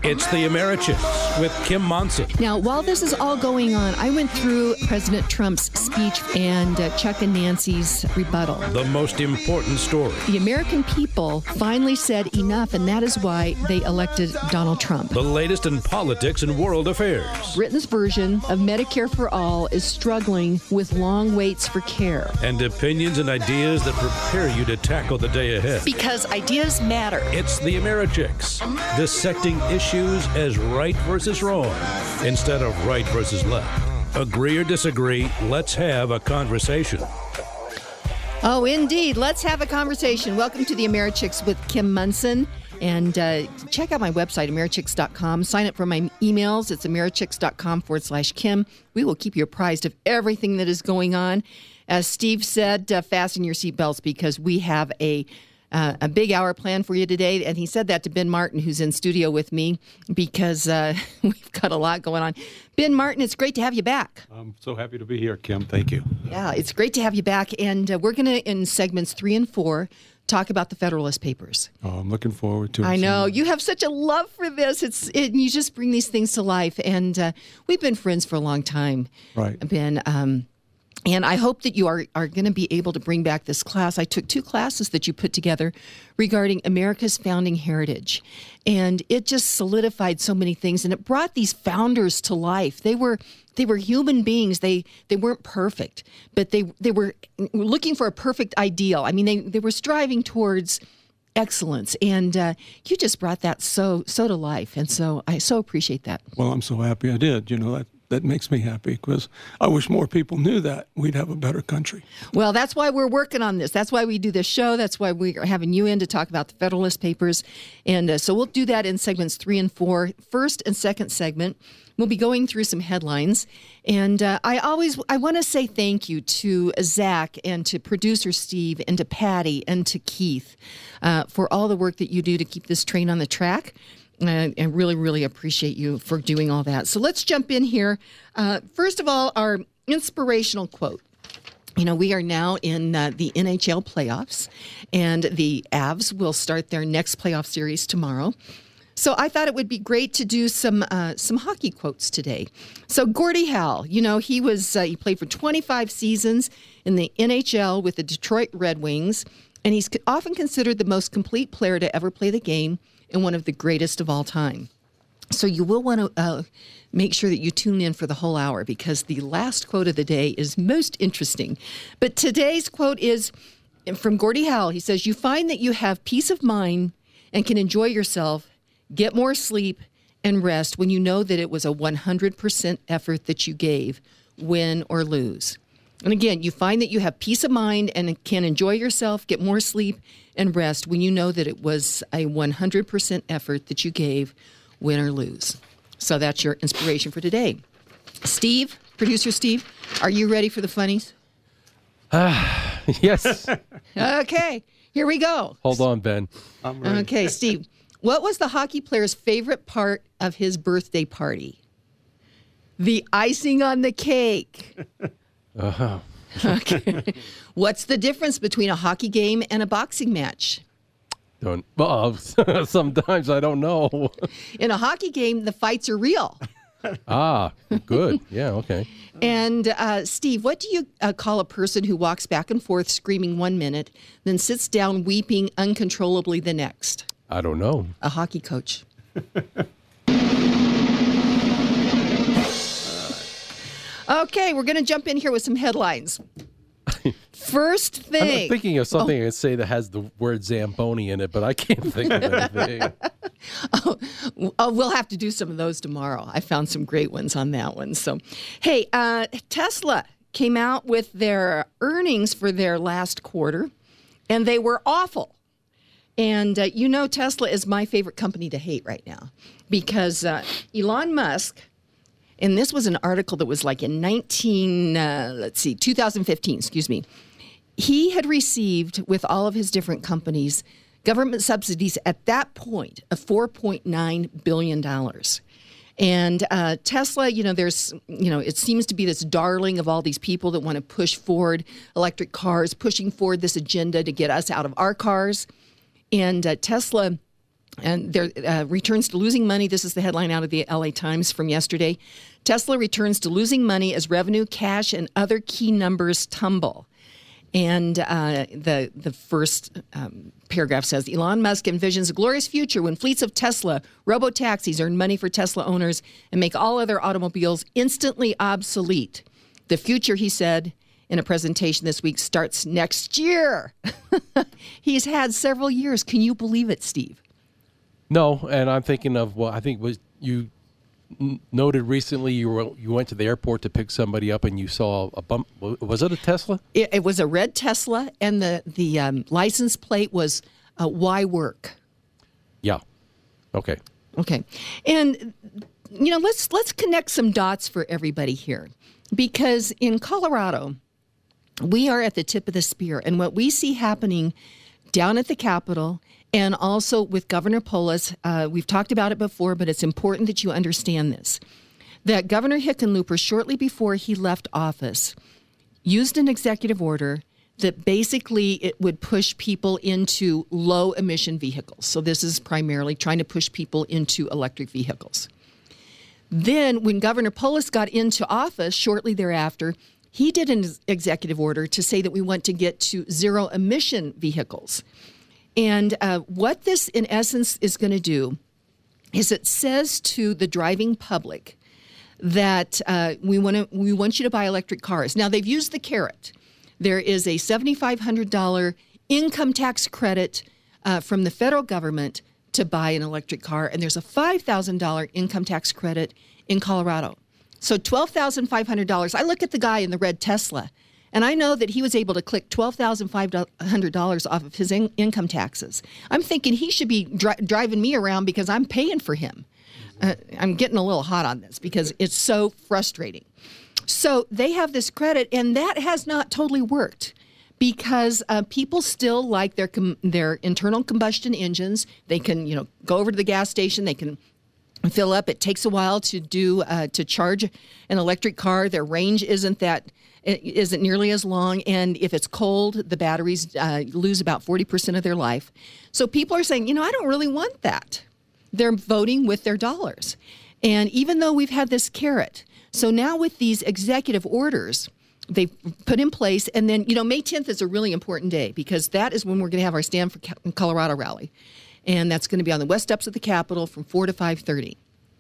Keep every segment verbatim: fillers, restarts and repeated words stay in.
It's the Americhicks with Kim Monson. Now, while this is all going on, I went through President Trump's speech and uh, Chuck and Nancy's rebuttal. The most important story. The American people finally said enough, and that is why they elected Donald Trump. The latest in politics and world affairs. Britain's version of Medicare for All is struggling with long waits for care. And opinions and ideas that prepare you to tackle the day ahead. Because ideas matter. It's the Americhicks, dissecting issues as right versus wrong instead of right versus left. Agree or disagree, let's have a conversation. Oh, indeed. Let's have a conversation. Welcome to the Americhicks with Kim Monson. And uh, check out my website, Americhicks dot com. Sign up for my emails. It's Americhicks dot com forward slash Kim. We will keep you apprised of everything that is going on. As Steve said, uh, fasten your seatbelts because we have a Uh, a big hour planned for you today. And he said that to Ben Martin, who's in studio with me, because uh, we've got a lot going on. Ben Martin, it's great to have you back. I'm so happy to be here, Kim. Thank you. Yeah, it's great to have you back. And uh, we're going to, in segments three and four, talk about the Federalist Papers. Oh, I'm looking forward to it. I know. You have such a love for this. It's it, you just bring these things to life. And uh, we've been friends for a long time. Right. Ben, um And I hope that you are, are going to be able to bring back this class. I took two classes that you put together regarding America's founding heritage. And it just solidified so many things. And it brought these founders to life. They were they were human beings. They they weren't perfect, but they they were looking for a perfect ideal. I mean, they, they were striving towards excellence. And uh, you just brought that so so to life. And so I so appreciate that. Well, I'm so happy I did. You know, that That makes me happy because I wish more people knew that. We'd have a better country. Well, that's why we're working on this. That's why we do this show. That's why we're having you in to talk about the Federalist Papers. And uh, so we'll do that in segments three and four. First and second segment, we'll be going through some headlines. And uh, I always, I want to say thank you to Zach and to producer Steve and to Patty and to Keith uh, for all the work that you do to keep this train on the track. Uh, and really, really appreciate you for doing all that. So let's jump in here. Uh, first of all, our inspirational quote. You know, we are now in uh, the N H L playoffs, and the Avs will start their next playoff series tomorrow. So I thought it would be great to do some uh, some hockey quotes today. So Gordie Howe, you know, he was uh, he played for twenty-five seasons in the N H L with the Detroit Red Wings, and he's often considered the most complete player to ever play the game and one of the greatest of all time. So you will want to uh, make sure that you tune in for the whole hour because the last quote of the day is most interesting. But today's quote is from Gordie Howe. He says, "You find that you have peace of mind and can enjoy yourself, get more sleep, and rest when you know that it was a one hundred percent effort that you gave, win or lose." And again, you find that you have peace of mind and can enjoy yourself, get more sleep, and rest when you know that it was a one hundred percent effort that you gave, win or lose. So that's your inspiration for today. Steve, producer Steve, are you ready for the funnies? Ah, yes. Okay, here we go. Hold on, Ben. I'm ready. Okay, Steve, what was the hockey player's favorite part of his birthday party? The icing on the cake. Uh-huh. Okay. What's the difference between a hockey game and a boxing match? Don't. Well, sometimes I don't know. In a hockey game, the fights are real. Ah, good. Yeah, okay. And uh, Steve, what do you uh, call a person who walks back and forth screaming one minute, then sits down weeping uncontrollably the next? I don't know. A hockey coach. Okay, we're going to jump in here with some headlines. First thing. I'm thinking of something oh. I'd say that has the word Zamboni in it, but I can't think of anything. oh, oh, we'll have to do some of those tomorrow. I found some great ones on that one. So, hey, uh, Tesla came out with their earnings for their last quarter, and they were awful. And uh, you know Tesla is my favorite company to hate right now because uh, Elon Musk, and this was an article that was like in nineteen, uh, let's see, two thousand fifteen, excuse me. He had received, with all of his different companies, government subsidies at that point of four point nine billion dollars. And uh, Tesla, you know, there's, you know, it seems to be this darling of all these people that want to push forward electric cars, pushing forward this agenda to get us out of our cars. And uh, Tesla and their uh, returns to losing money. This is the headline out of the L A Times from yesterday. Tesla returns to losing money as revenue, cash, and other key numbers tumble. And uh, the the first um, paragraph says, Elon Musk envisions a glorious future when fleets of Tesla robo-taxis earn money for Tesla owners and make all other automobiles instantly obsolete. The future, he said in a presentation this week, starts next year. He's had several years. Can you believe it, Steve? No, and I'm thinking of, well, I think was you n- noted recently you were, you went to the airport to pick somebody up and you saw a bump. Was it a Tesla? It, it was a red Tesla, and the, the um, license plate was uh, Why Work? Yeah. Okay. Okay. And, you know, let's let's connect some dots for everybody here. Because in Colorado, we are at the tip of the spear. And what we see happening down at the Capitol and also with Governor Polis, uh, we've talked about it before, but it's important that you understand this, that Governor Hickenlooper, shortly before he left office, used an executive order that basically it would push people into low-emission vehicles. So this is primarily trying to push people into electric vehicles. Then when Governor Polis got into office shortly thereafter, he did an executive order to say that we want to get to zero-emission vehicles. And uh, what this, in essence, is going to do is it says to the driving public that uh, we want to we want you to buy electric cars. Now, they've used the carrot. There is a seven thousand five hundred dollars income tax credit uh, from the federal government to buy an electric car, and there's a five thousand dollars income tax credit in Colorado. So twelve thousand five hundred dollars. I look at the guy in the red Tesla, and I know that he was able to click twelve thousand five hundred dollars off of his in- income taxes. I'm thinking he should be dri- driving me around because I'm paying for him. Uh, I'm getting a little hot on this because it's so frustrating. So they have this credit, and that has not totally worked because uh, people still like their com- their internal combustion engines. They can, you know, go over to the gas station. They can fill up. It takes a while to do uh, to charge an electric car. Their range isn't that it isn't nearly as long, and if it's cold, the batteries uh, lose about forty percent of their life. So people are saying, you know, I don't really want that. They're voting with their dollars. And even though we've had this carrot, so now with these executive orders, they put in place, and then, you know, May tenth is a really important day because that is when we're going to have our Stand for Colorado rally. And that's going to be on the west steps of the Capitol from four to five thirty.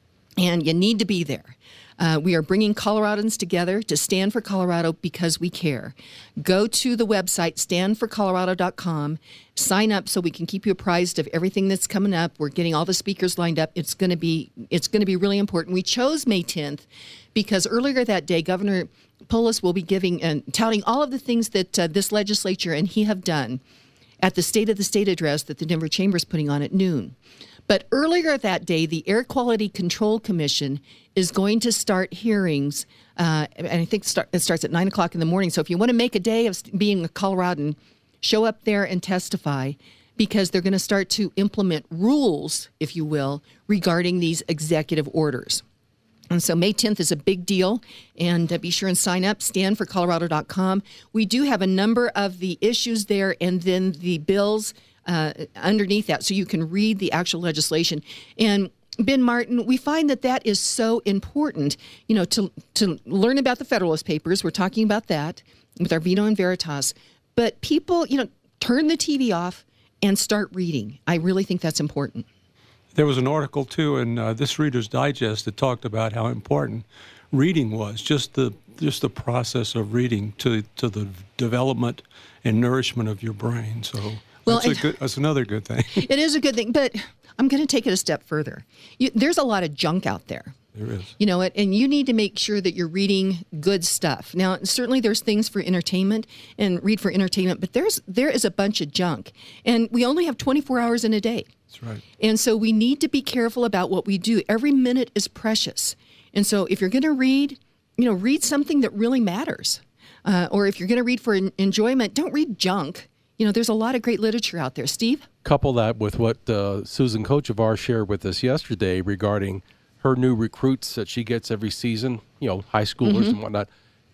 And you need to be there. Uh, we are bringing Coloradans together to stand for Colorado because we care. Go to the website, stand for colorado dot com. Sign up so we can keep you apprised of everything that's coming up. We're getting all the speakers lined up. It's going to be it's going to be really important. We chose May tenth because earlier that day, Governor Polis will be giving and touting all of the things that uh, this legislature and he have done at the State of the State address that the Denver Chamber is putting on at noon. But earlier that day, the Air Quality Control Commission is going to start hearings, uh, and I think start, it starts at nine o'clock in the morning. So if you want to make a day of being a Coloradan, show up there and testify, because they're going to start to implement rules, if you will, regarding these executive orders. And so May tenth is a big deal, and uh, be sure and sign up, stand for colorado dot com. We do have a number of the issues there, and then the bills uh, underneath that, so you can read the actual legislation. And Ben Martin, we find that that is so important, you know, to to learn about the Federalist Papers. We're talking about that with our Vino and Veritas. But people, you know, turn the T V off and start reading. I really think that's important. There was an article, too, in uh, this Reader's Digest that talked about how important reading was, just the just the process of reading to to the development and nourishment of your brain. So well, that's, a good, that's another good thing. It is a good thing, but I'm going to take it a step further. You, there's a lot of junk out there. There is. You know it, and you need to make sure that you're reading good stuff. Now, certainly there's things for entertainment and read for entertainment, but there's there is a bunch of junk, and we only have twenty-four hours in a day. That's right. And so we need to be careful about what we do. Every minute is precious. And so if you're going to read, you know, read something that really matters. Uh, or if you're going to read for enjoyment, don't read junk. You know, there's a lot of great literature out there. Steve? Couple that with what uh, Susan Kochevar shared with us yesterday regarding her new recruits that she gets every season, you know, high schoolers mm-hmm. and whatnot.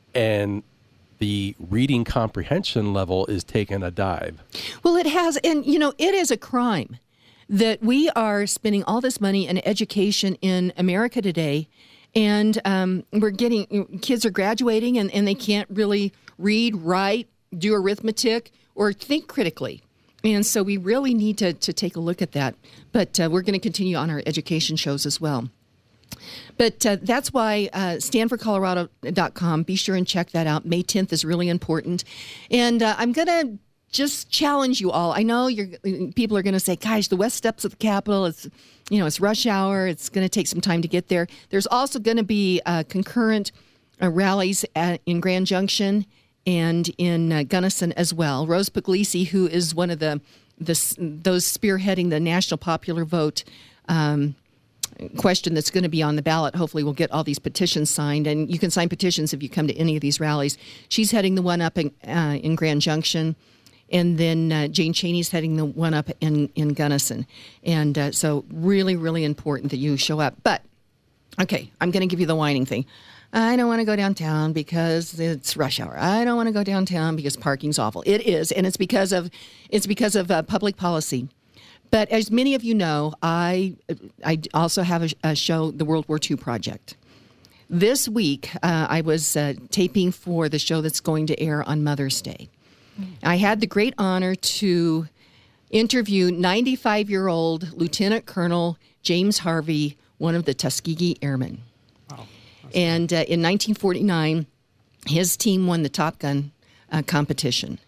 And the reading comprehension level is taking a dive. Well, it has. And, you know, it is a crime that we are spending all this money in education in America today, and um, we're getting, kids are graduating and, and they can't really read, write, do arithmetic, or think critically. And so we really need to, to take a look at that. But uh, we're going to continue on our education shows as well. But uh, that's why uh, stand for colorado dot com. Be sure and check that out. May tenth is really important. And uh, I'm going to just challenge you all. I know you're, people are going to say, gosh, the west steps of the Capitol, it's, you know, it's rush hour. It's going to take some time to get there. There's also going to be uh, concurrent uh, rallies at, in Grand Junction and in uh, Gunnison as well. Rose Puglisi, who is one of the, the those spearheading the national popular vote um, question that's going to be on the ballot. Hopefully we'll get all these petitions signed, and you can sign petitions if you come to any of these rallies. She's heading the one up in, uh, in Grand Junction, and then uh, Jane Chaney's heading the one up in, in Gunnison. And uh, so really, really important that you show up. But, okay, I'm going to give you the whining thing. I don't want to go downtown because it's rush hour. I don't want to go downtown because parking's awful. It is, and it's because of it's because of uh, public policy. But as many of you know, I I also have a, a show, the World War Two Project. This week, uh, I was uh, taping for the show that's going to air on Mother's Day. I had the great honor to interview ninety-five-year-old Lieutenant Colonel James Harvey, one of the Tuskegee Airmen. Wow. And uh, in nineteen forty-nine, his team won the Top Gun uh, competition.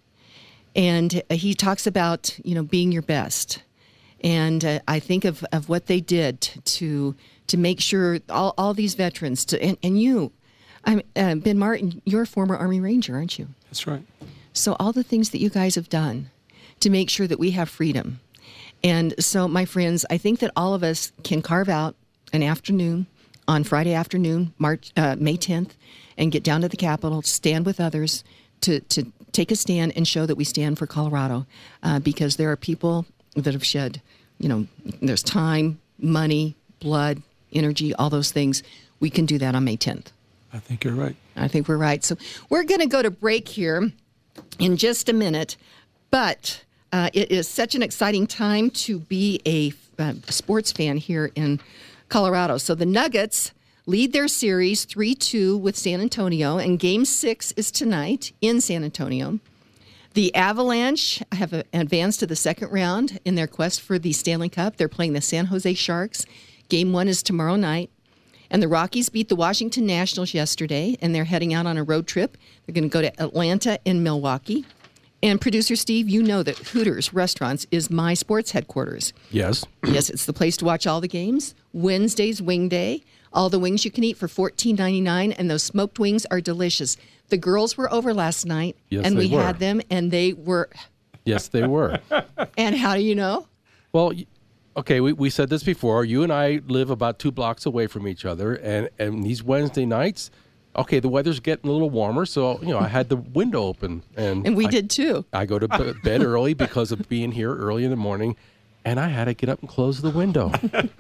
And uh, he talks about, you know, being your best. And uh, I think of, of what they did to to make sure all, all these veterans, to, and, and you, I'm, uh, Ben Martin, you're a former Army Ranger, aren't you? That's right. So all the things that you guys have done to make sure that we have freedom. And so, my friends, I think that all of us can carve out an afternoon on Friday afternoon, March uh, May tenth, and get down to the Capitol, stand with others to, to take a stand and show that we stand for Colorado, uh, because there are people that have shed, you know, there's time, money, blood, energy, all those things. We can do that on May tenth. I think you're right. I think we're right. So we're going to go to break here in just a minute, but uh, it is such an exciting time to be a uh, sports fan here in Colorado. So the Nuggets lead their series three two with San Antonio, and Game six is tonight in San Antonio. The Avalanche have advanced to the second round in their quest for the Stanley Cup. They're playing the San Jose Sharks. Game one is tomorrow night. And the Rockies beat the Washington Nationals yesterday, and they're heading out on a road trip. They're going to go to Atlanta and Milwaukee. And producer Steve, you know that Hooters Restaurants is my sports headquarters. Yes. Yes, it's the place to watch all the games. Wednesday's Wing Day. All the wings you can eat for fourteen ninety-nine, and those smoked wings are delicious. The girls were over last night, yes, and we were. had them, and they were. Yes, they were. And how do you know? Well, okay, we, we said this before. You and I live about two blocks away from each other, and, and these Wednesday nights, okay, the weather's getting a little warmer, so, you know, I had the window open. And, and we I, did too. I go to b- bed early because of being here early in the morning, and I had to get up and close the window.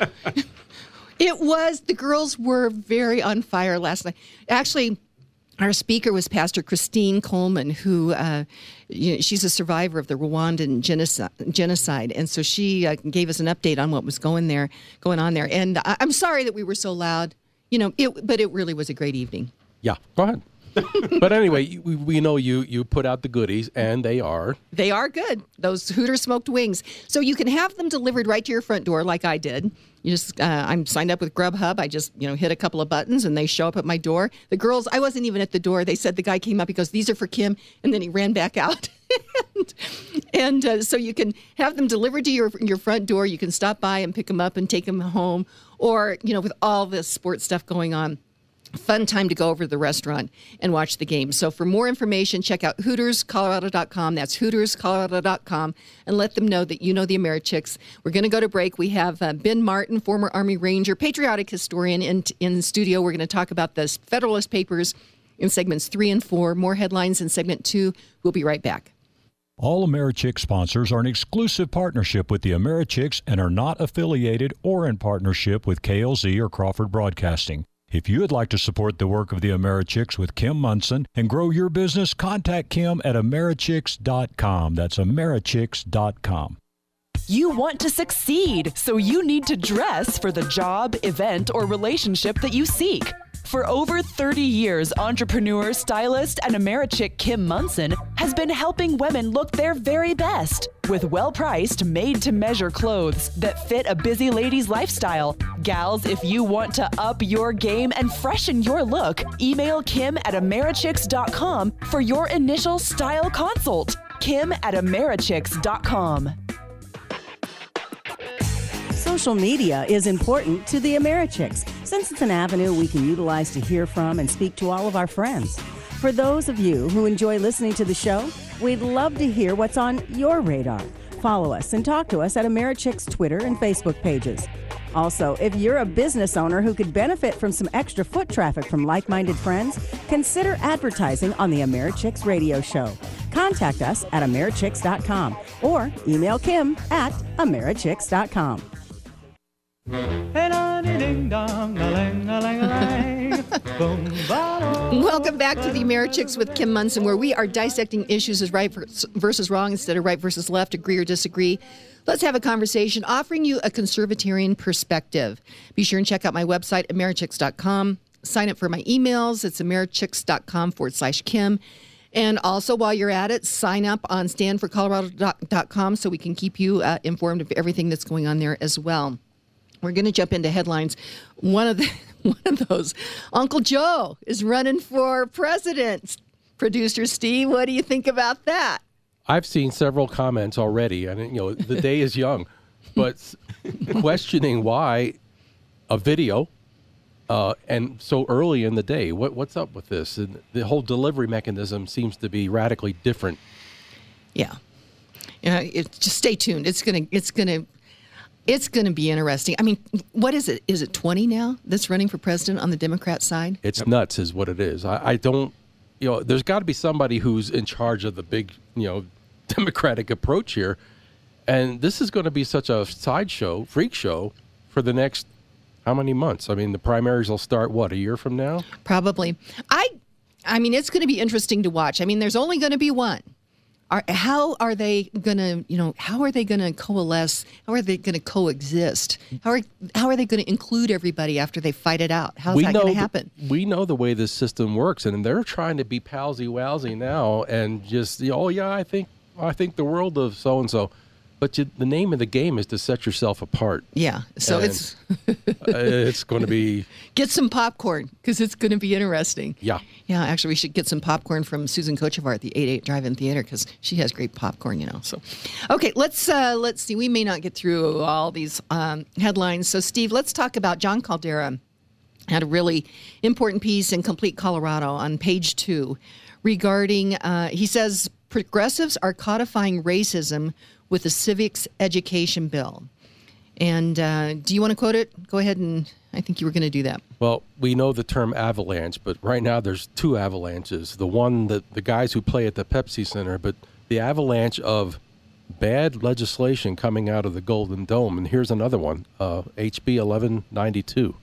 It was, the girls were very on fire last night. Actually, our speaker was Pastor Christine Coleman, who, uh, you know, she's a survivor of the Rwandan genocide, genocide. And so she uh, gave us an update on what was going there, going on there. And I- I'm sorry that we were so loud, you know, it, but it really was a great evening. Yeah, go ahead. But anyway, we, we know you you put out the goodies, and they are. They are good. Those Hooters smoked wings. So you can have them delivered right to your front door like I did. You just, uh, I'm signed up with Grubhub. I just, you know, hit a couple of buttons and they show up at my door. The girls, I wasn't even at the door. They said the guy came up, he goes, these are for Kim. And then he ran back out. and and uh, so you can have them delivered to your your front door. You can stop by and pick them up and take them home. Or, you know, with all this sports stuff going on, fun time to go over to the restaurant and watch the game. So for more information, check out Hooters Colorado dot com. That's Hooters Colorado dot com, and let them know that you know the Americhicks. We're going to go to break. We have uh, Ben Martin, former Army Ranger, patriotic historian, in, in the studio. We're going to talk about the Federalist Papers in segments three and four. More headlines in segment two. We'll be right back. All Americhick sponsors are an exclusive partnership with the Americhicks and are not affiliated or in partnership with K L Z or Crawford Broadcasting. If you would like to support the work of the Americhicks with Kim Munson and grow your business, contact Kim at Americhicks dot com. That's Americhicks dot com. You want to succeed, so you need to dress for the job, event, or relationship that you seek. For over thirty years, entrepreneur, stylist, and Americhick Kim Munson has been helping women look their very best with well-priced, made-to-measure clothes that fit a busy lady's lifestyle. Gals, if you want to up your game and freshen your look, email Kim at Americhicks dot com for your initial style consult. Kim at Americhicks dot com. Social media is important to the Americhicks since it's an avenue we can utilize to hear from and speak to all of our friends. For those of you who enjoy listening to the show, we'd love to hear what's on your radar. Follow us and talk to us at Americhicks Twitter and Facebook pages. Also, if you're a business owner who could benefit from some extra foot traffic from like-minded friends, consider advertising on the Americhicks radio show. Contact us at Americhicks dot com or email Kim at Americhicks dot com. Welcome back to the Americhicks with Kim Munson, where we are dissecting issues as right versus wrong instead of right versus left, agree or disagree. Let's have a conversation, offering you a conservatarian perspective. Be sure and check out my website, Americhicks dot com. Sign up for my emails. It's Americhicks dot com forward slash Kim. And also, while you're at it, sign up on stand for colorado dot com so we can keep you uh, informed of everything that's going on there as well. We're going to jump into headlines. One of the one of those, Uncle Joe is running for president. Producer Steve, what do you think about that? I've seen several comments already, and you know the day is young, but questioning why a video uh, and so early in the day. What what's up with this? And the whole delivery mechanism seems to be radically different. Yeah, yeah. It, just stay tuned. It's gonna. It's gonna. It's going to be interesting. I mean, what is it? Is it twenty now that's running for president on the Democrat side? It's nuts is what it is. I, I don't, you know, there's got to be somebody who's in charge of the big, you know, Democratic approach here. And this is going to be such a sideshow, freak show for the next, how many months? I mean, the primaries will start, what, a year from now? Probably. I, I mean, it's going to be interesting to watch. I mean, there's only going to be one. Are, how are they going to, you know, how are they going to coalesce? How are they going to coexist? How are how are they going to include everybody after they fight it out? How's we that going to the, happen? We know the way this system works, and they're trying to be palsy-walsy now and just, oh, yeah, I think I think the world of so-and-so. But you, the name of the game is to set yourself apart. Yeah, so and it's... it's going to be... Get some popcorn, because it's going to be interesting. Yeah. Yeah, actually, we should get some popcorn from Susan Kochevar at the eight eight Drive-In Theater, because she has great popcorn, you know. So, okay, let's uh, let's see. We may not get through all these um, headlines. So, Steve, let's talk about John Caldera. Had a really important piece in Complete Colorado on page two regarding, uh, he says, progressives are codifying racism with the civics education bill. And uh, do you want to quote it? Go ahead, and I think you were going to do that. Well, we know the term avalanche, but right now there's two avalanches. The one that the guys who play at the Pepsi Center, but the avalanche of bad legislation coming out of the Golden Dome. And here's another one, uh, H B eleven ninety-two.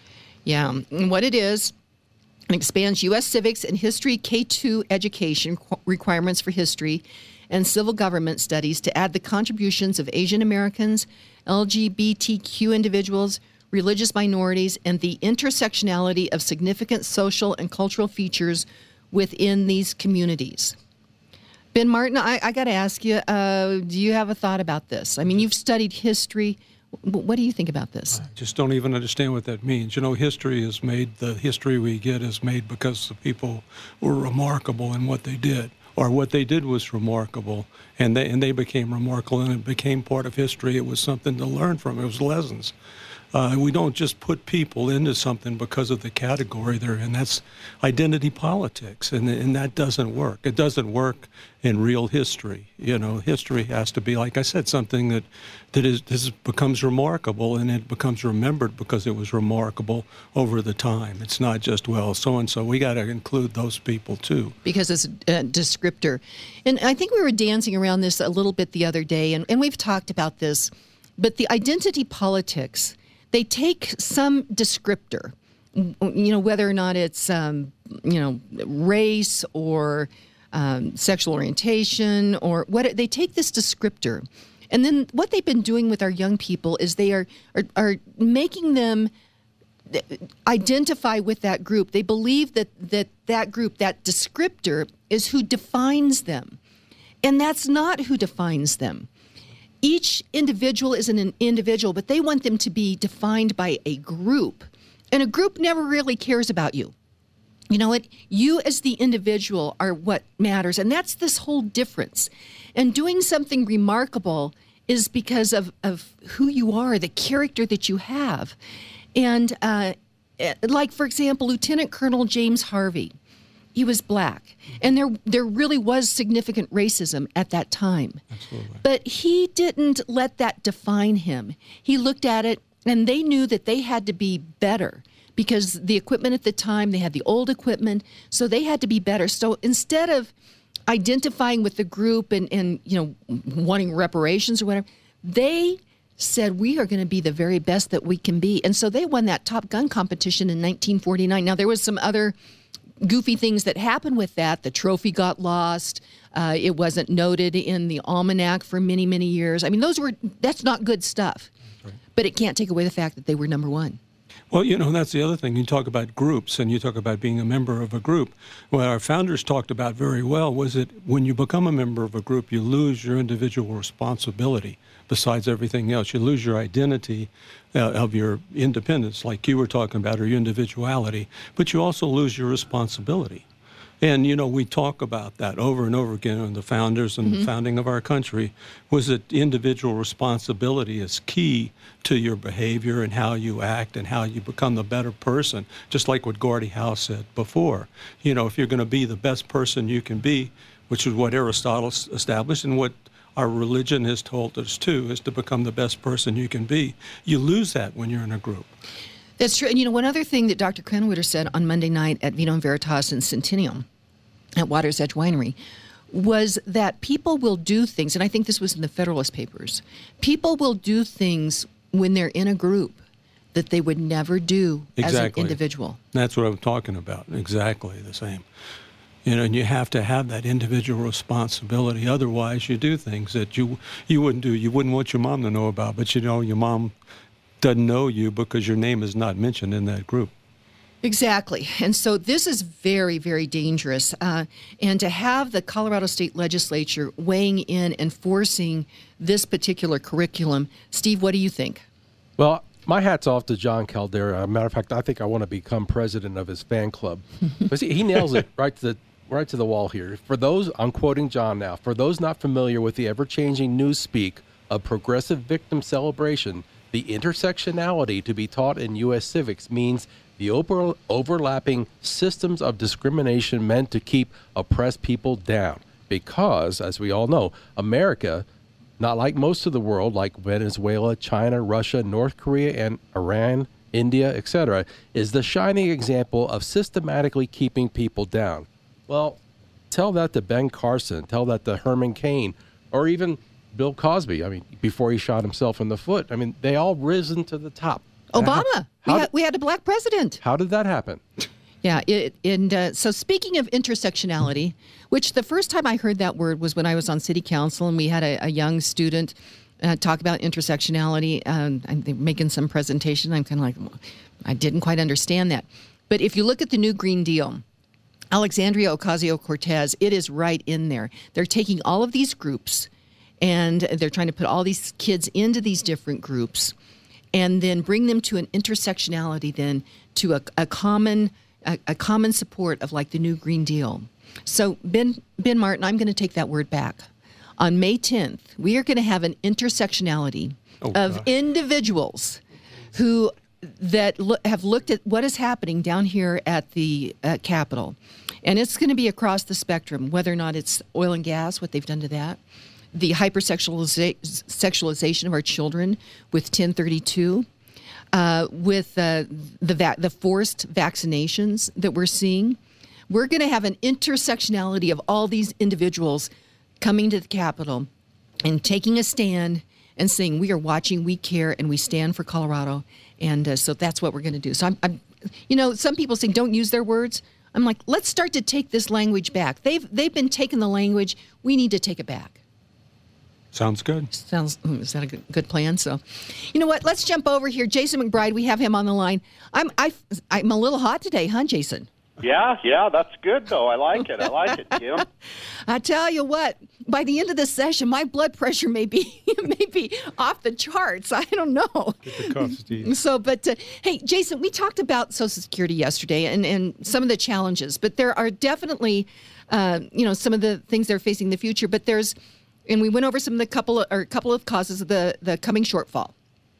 Yeah, and what it is, it expands U S civics and history K two education requirements for history and civil government studies to add the contributions of Asian Americans, L G B T Q individuals, religious minorities, and the intersectionality of significant social and cultural features within these communities. Ben Martin, I, I got to ask you, uh, do you have a thought about this? I mean, you've studied history. What do you think about this? I just don't even understand what that means. You know, history is made, the history we get is made because the people were remarkable in what they did. Or what they did was remarkable, and they and they became remarkable, and it became part of history. It was something to learn from. It was lessons. Uh, we don't just put people into something because of the category they're in. That's identity politics, and and that doesn't work. It doesn't work in real history. You know, history has to be, like I said, something that that is this becomes remarkable, and it becomes remembered because it was remarkable over the time. It's not just, well, so and so. We got to include those people too, because it's a descriptor. And I think we were dancing around this a little bit the other day, and, and we've talked about this. But the identity politics, they take some descriptor, you know, whether or not it's, um, you know, race or um, sexual orientation or what, they take this descriptor And then what they've been doing with our young people is they are are, are making them identify with that group. They believe that, that that group, that descriptor, is who defines them. And that's not who defines them. Each individual is an individual, but they want them to be defined by a group. And a group never really cares about you. You know what? You as the individual are what matters. And that's this whole difference. And doing something remarkable is because of, of who you are, the character that you have. And uh, like, for example, Lieutenant Colonel James Harvey, he was black. And there there really was significant racism at that time. Absolutely. But he didn't let that define him. He looked at it, and they knew that they had to be better because the equipment at the time, they had the old equipment, so they had to be better. So instead of identifying with the group and, and you know, wanting reparations or whatever, they said, we are going to be the very best that we can be. And so they won that Top Gun competition in nineteen forty-nine. Now, there was some other goofy things that happened with that. The trophy got lost. Uh, it wasn't noted in the almanac for many, many years. I mean, those were, that's not good stuff. Right. But it can't take away the fact that they were number one. Well, you know, that's the other thing. You talk about groups and you talk about being a member of a group. What our founders talked about very well was that when you become a member of a group, you lose your individual responsibility besides everything else. You lose your identity uh, of your independence, like you were talking about, or your individuality, but you also lose your responsibility. And, you know, we talk about that over and over again, and the founders and mm-hmm. the founding of our country was that individual responsibility is key to your behavior and how you act and how you become the better person, just like what Gordie Howe said before. You know, if you're going to be the best person you can be, which is what Aristotle established and what our religion has told us too, is to become the best person you can be. You lose that when you're in a group. That's true. And, you know, one other thing that Doctor Krenwitter said on Monday night at Vino and Veritas in Centennial at Water's Edge Winery was that people will do things, and I think this was in the Federalist Papers, people will do things when they're in a group that they would never do exactly. as an individual. That's what I'm talking about. Exactly the same. You know, and you have to have that individual responsibility. Otherwise, you do things that you you wouldn't do. You wouldn't want your mom to know about, but you know your mom doesn't know you because your name is not mentioned in that group. Exactly. And so this is very, very dangerous. Uh, and to have the Colorado State Legislature weighing in and forcing this particular curriculum, Steve, what do you think? Well, my hat's off to John Caldera. As a matter of fact, I think I want to become president of his fan club. But see, he nails it right to the right to the wall here. For those, I'm quoting John now, for those not familiar with the ever-changing newspeak of progressive victim celebration, the intersectionality to be taught in U S civics means the over, overlapping systems of discrimination meant to keep oppressed people down. Because, as we all know, America, not like most of the world, like Venezuela, China, Russia, North Korea, and Iran, India, et cetera, is the shining example of systematically keeping people down. Well, tell that to Ben Carson, tell that to Herman Cain, or even Bill Cosby. I mean, before he shot himself in the foot. I mean, they all risen to the top. Obama. How, we, how had, we had a black president. How did that happen? Yeah. It, and uh, so speaking of intersectionality, which the first time I heard that word was when I was on city council, and we had a, a young student uh, talk about intersectionality. Um, and they're making some presentation. I'm kind of like, well, I didn't quite understand that. But if you look at the new Green Deal, Alexandria Ocasio-Cortez, it is right in there. They're taking all of these groups, and they're trying to put all these kids into these different groups, and then bring them to an intersectionality, then to a, a common a, a common support of like the new Green Deal. So Ben Ben Martin, I'm going to take that word back. On May tenth, we are going to have an intersectionality oh, of gosh. individuals who that lo- have looked at what is happening down here at the uh, Capitol, and it's going to be across the spectrum, whether or not it's oil and gas, what they've done to that. The hypersexualization of our children with ten thirty-two, uh, with uh, the va- the forced vaccinations that we're seeing. We're going to have an intersectionality of all these individuals coming to the Capitol and taking a stand and saying, we are watching, we care, and we stand for Colorado. And uh, so that's what we're going to do. So, I'm, I'm, you know, some people say don't use their words. I'm like, let's start to take this language back. They've they've been taking the language. We need to take it back. Sounds good. Sounds, is that a good, good plan? So, you know what? Let's jump over here. Jason McBride, we have him on the line. I'm I, I'm a little hot today, huh, Jason? Yeah, yeah, that's good, though. I like it. I like it, Kim. I tell you what, by the end of this session, my blood pressure may be may be off the charts. I don't know. Get the cuffs, Steve. So, but, uh, hey, Jason, we talked about Social Security yesterday and, and some of the challenges, but there are definitely, uh, you know, some of the things they're facing in the future, but there's, and we went over some of the couple of, or a couple of causes of the, the coming shortfall.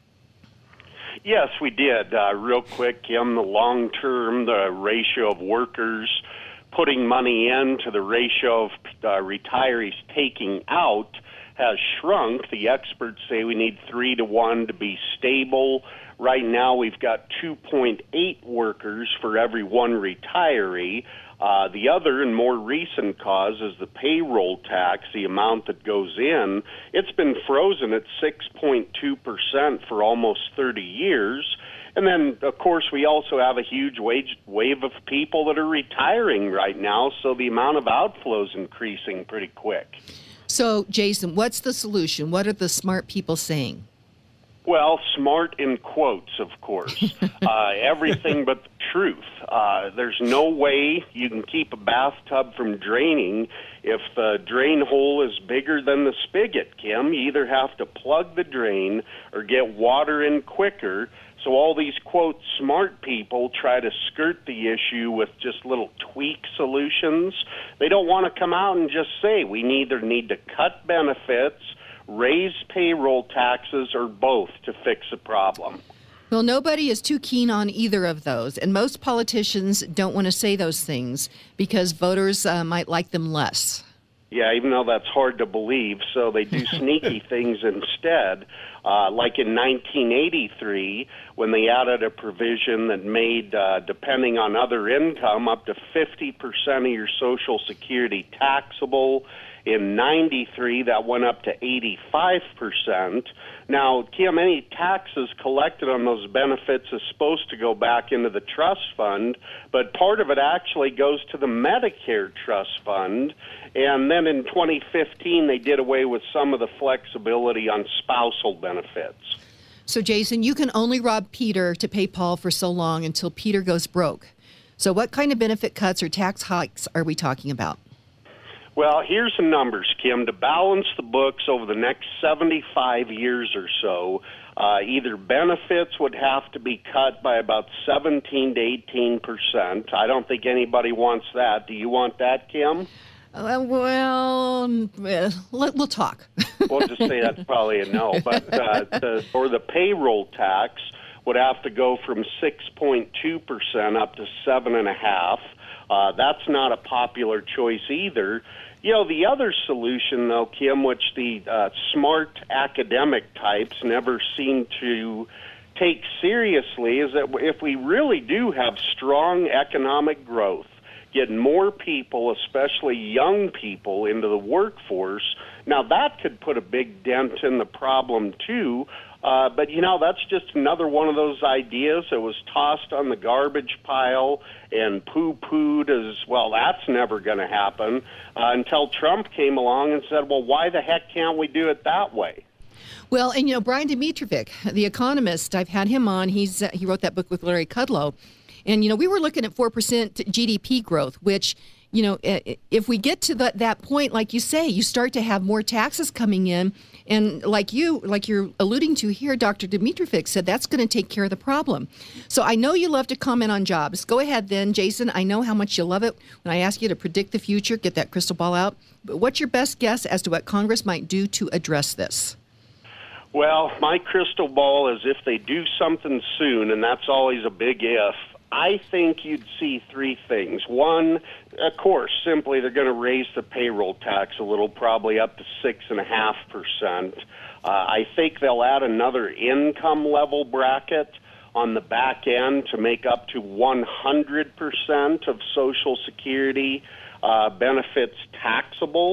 Yes, we did. Uh, real quick, Kim, the long term, the ratio of workers putting money in to the ratio of uh, retirees taking out has shrunk. The experts say we need three to one to be stable. Right now, we've got two point eight workers for every one retiree. Uh, the other and more recent cause is the payroll tax, the amount that goes in. It's been frozen at six point two percent for almost thirty years. And then, of course, we also have a huge wage, wave of people that are retiring right now, so the amount of outflow is increasing pretty quick. So, Jason, what's the solution? What are the smart people saying? Well, smart in quotes, of course. uh, everything but the truth. Uh, there's no way you can keep a bathtub from draining if the drain hole is bigger than the spigot, Kim. You either have to plug the drain or get water in quicker. So all these, quote, smart people try to skirt the issue with just little tweak solutions. They don't want to come out and just say we either need to cut benefits, raise payroll taxes, or both to fix the problem. Well, nobody is too keen on either of those, and most politicians don't want to say those things because voters uh, might like them less. Yeah, even though that's hard to believe, so they do sneaky things instead. Uh, like in nineteen eighty-three, when they added a provision that made, uh, depending on other income, up to fifty percent of your Social Security taxable. In ninety-three, that went up to eighty-five percent. Now, Kim, any taxes collected on those benefits is supposed to go back into the trust fund, but part of it actually goes to the Medicare trust fund. And then in twenty fifteen, they did away with some of the flexibility on spousal benefits. So, Jason, you can only rob Peter to pay Paul for so long until Peter goes broke. So what kind of benefit cuts or tax hikes are we talking about? Well, here's the numbers, Kim. To balance the books over the next seventy-five years or so, uh, either benefits would have to be cut by about seventeen to eighteen percent. I don't think anybody wants that. Do you want that, Kim? Uh, well, uh, let, we'll talk. We'll just say that's probably a no. But uh, the, or the payroll tax would have to go from six point two percent up to seven point five percent. Uh, that's not a popular choice either. You know, the other solution, though, Kim, which the uh, smart academic types never seem to take seriously, is that if we really do have strong economic growth, get more people, especially young people, into the workforce, now that could put a big dent in the problem, too. Uh, but, you know, that's just another one of those ideas that was tossed on the garbage pile and poo-pooed as, well, that's never going to happen, uh, until Trump came along and said, well, why the heck can't we do it that way? Well, and, you know, Brian Dimitrovic, the economist, I've had him on. He's uh, he wrote that book with Larry Kudlow. And, you know, we were looking at four percent G D P growth, which, you know, if we get to the, that point, like you say, you start to have more taxes coming in. And like you, like you're alluding to here, Doctor Dimitrovic said that's going to take care of the problem. So I know you love to comment on jobs. Go ahead then, Jason. I know how much you love it when I ask you to predict the future, get that crystal ball out. But what's your best guess as to what Congress might do to address this? Well, my crystal ball is if they do something soon, and that's always a big if, I think you'd see three things. One, of course, simply they're going to raise the payroll tax a little, probably up to six point five percent. Uh, I think they'll add another income level bracket on the back end to make up to one hundred percent of Social Security uh, benefits taxable.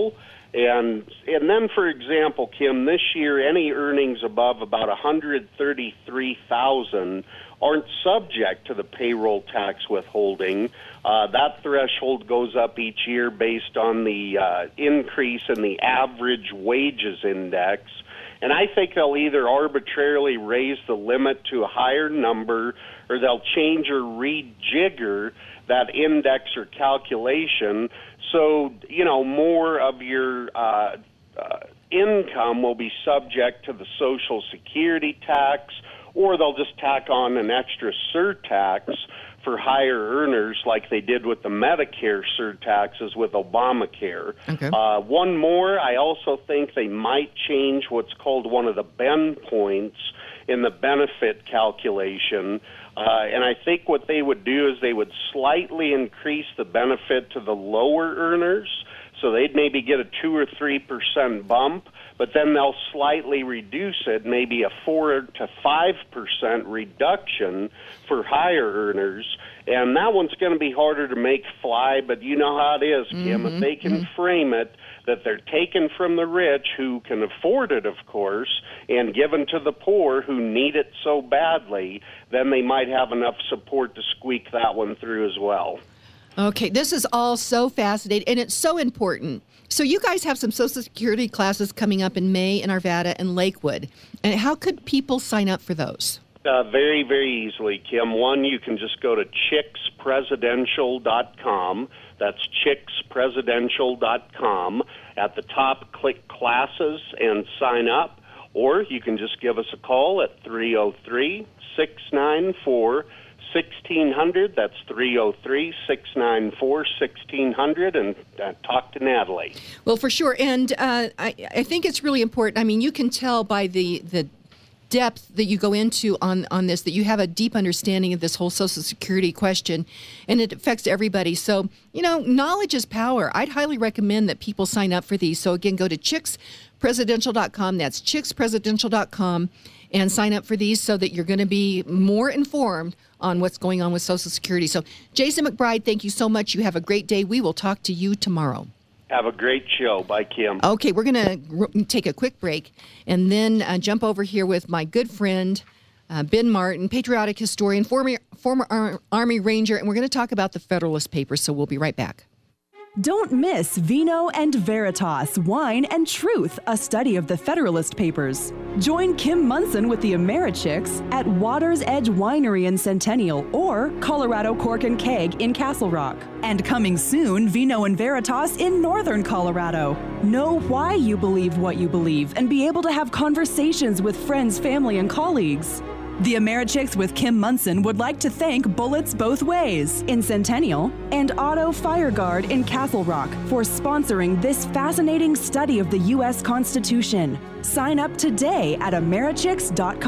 And and then, for example, Kim, this year, any earnings above about one hundred thirty-three thousand dollars aren't subject to the payroll tax withholding. Uh, that threshold goes up each year based on the uh, increase in the average wages index. And I think they'll either arbitrarily raise the limit to a higher number, or they'll change or rejigger that index or calculation. So, you know, more of your uh, uh, income will be subject to the Social Security tax, or they'll just tack on an extra surtax for higher earners like they did with the Medicare surtaxes with Obamacare. Okay. Uh, one more, I also think they might change what's called one of the bend points in the benefit calculation. Uh, and I think what they would do is they would slightly increase the benefit to the lower earners, so they'd maybe get a two or three percent bump, but then they'll slightly reduce it, maybe a four to five percent reduction for higher earners. And that one's going to be harder to make fly, but you know how it is, Kim. Mm-hmm. If they can mm-hmm. frame it that they're taken from the rich who can afford it, of course, and given to the poor who need it so badly, then they might have enough support to squeak that one through as well. Okay, this is all so fascinating, and it's so important. So you guys have some Social Security classes coming up in May in Arvada and Lakewood. And how could people sign up for those? Uh, very, very easily, Kim. One, you can just go to chicks presidential dot com. That's chicks presidential dot com. At the top, click classes and sign up. Or you can just give us a call at three oh three, six nine four, sixteen hundred. That's three oh three, six nine four, sixteen hundred, and uh, talk to Natalie. Well, for sure. And uh, I, I think it's really important. I mean, you can tell by the, the depth that you go into on, on this that you have a deep understanding of this whole Social Security question, and it affects everybody. So, you know, knowledge is power. I'd highly recommend that people sign up for these. So, again, go to chicks presidential dot com. That's chicks presidential dot com. And sign up for these so that you're going to be more informed on what's going on with Social Security. So, Jason McBride, thank you so much. You have a great day. We will talk to you tomorrow. Have a great show. Bye, Kim. Okay, we're going to r- take a quick break and then uh, jump over here with my good friend, uh, Ben Martin, patriotic historian, former, former Ar- Army Ranger, and we're going to talk about the Federalist Papers. So we'll be right back. Don't miss Vino and Veritas, Wine and Truth, a study of the Federalist Papers. Join Kim Munson with the Americhicks at Water's Edge Winery in Centennial or Colorado Cork and Keg in Castle Rock. And coming soon, Vino and Veritas in Northern Colorado. Know why you believe what you believe and be able to have conversations with friends, family, and colleagues. The Americhicks with Kim Munson would like to thank Bullets Both Ways in Centennial and Auto Fire Guard in Castle Rock for sponsoring this fascinating study of the U S Constitution. Sign up today at Americhicks dot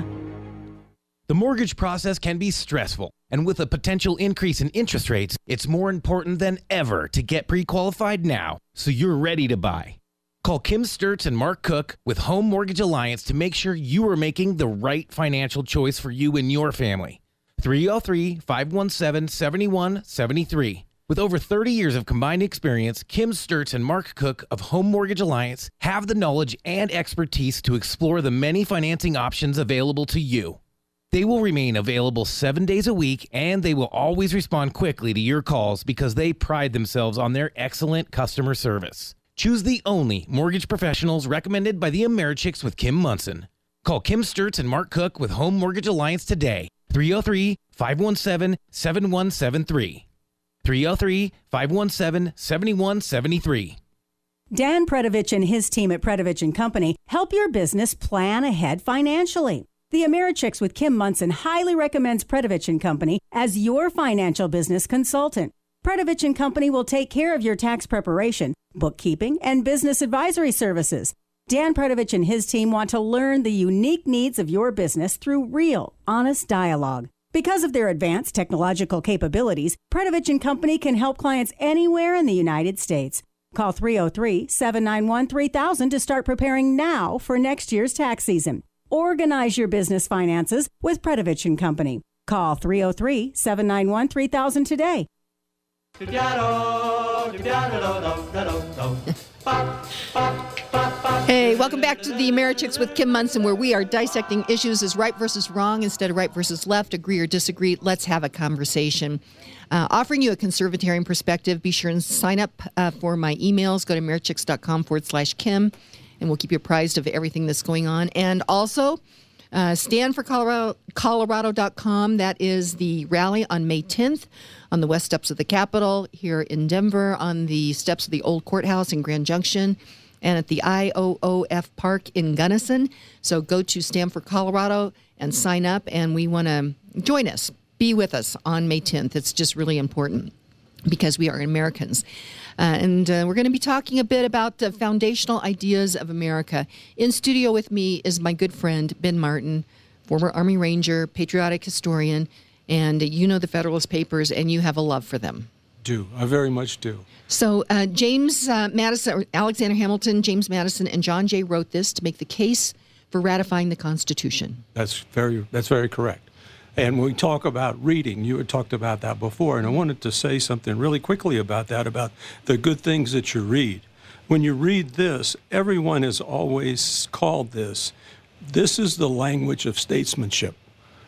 com. The mortgage process can be stressful, and with a potential increase in interest rates, it's more important than ever to get pre-qualified now so you're ready to buy. Call Kim Sturts and Mark Cook with Home Mortgage Alliance to make sure you are making the right financial choice for you and your family. three oh three, five one seven, seven one seven three. With over thirty years of combined experience, Kim Sturts and Mark Cook of Home Mortgage Alliance have the knowledge and expertise to explore the many financing options available to you. They will remain available seven days a week, and they will always respond quickly to your calls because they pride themselves on their excellent customer service. Choose the only mortgage professionals recommended by the Americhicks with Kim Munson. Call Kim Sturts and Mark Cook with Home Mortgage Alliance today. three oh three, five one seven, seven one seven three. three oh three, five one seven, seven one seven three. Dan Predovich and his team at Predovich and Company help your business plan ahead financially. The Americhicks with Kim Munson highly recommends Predovich and Company as your financial business consultant. Predovich and Company will take care of your tax preparation, bookkeeping, and business advisory services. Dan Predovich and his team want to learn the unique needs of your business through real, honest dialogue. Because of their advanced technological capabilities, Predovich and Company can help clients anywhere in the United States. Call three oh three, seven nine one, three thousand to start preparing now for next year's tax season. Organize your business finances with Predovich and Company. Call three oh three, seven nine one, three thousand today. Hey, welcome back to the AmeriChicks with Kim Monson, where we are dissecting issues as right versus wrong instead of right versus left, agree or disagree. Let's have a conversation. Uh, offering you a conservatarian perspective. Be sure and sign up uh, for my emails. Go to americhicks.com forward slash Kim, and we'll keep you apprised of everything that's going on. And also, uh, stand for Colorado, Colorado dot com. That is the rally on May tenth on the west steps of the Capitol, here in Denver, on the steps of the old courthouse in Grand Junction, and at the I O O F Park in Gunnison. So go to Stand for Colorado and sign up, and we want to join us. Be with us on May tenth. It's just really important because we are Americans. Uh, and uh, we're going to be talking a bit about the foundational ideas of America. In studio with me is my good friend, Ben Martin, former Army Ranger, patriotic historian, and you know the Federalist Papers, and you have a love for them. Do. I very much do. So uh, James uh, Madison, or Alexander Hamilton, James Madison, and John Jay wrote this to make the case for ratifying the Constitution. That's very, that's very correct. And when we talk about reading, you had talked about that before, and I wanted to say something really quickly about that, about the good things that you read. When you read this, everyone has always called this, this is the language of statesmanship.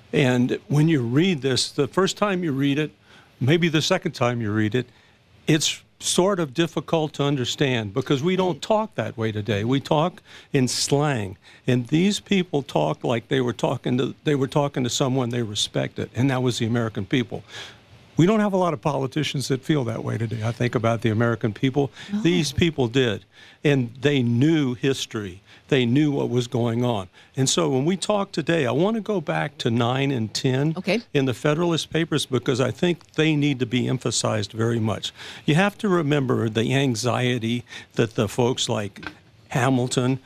And when you read this, the first time you read it, maybe the second time you read it, it's sort of difficult to understand because we don't talk that way today. We talk in slang, and these people talk like they were talking to they were talking to someone they respected, and that was the American people. We don't have a lot of politicians that feel that way today. I think about the American people. Oh. These people did, and they knew history. They knew what was going on. And so when we talk today, I want to go back to nine and ten okay. in the Federalist Papers because I think they need to be emphasized very much. You have to remember the anxiety that the folks like Hamilton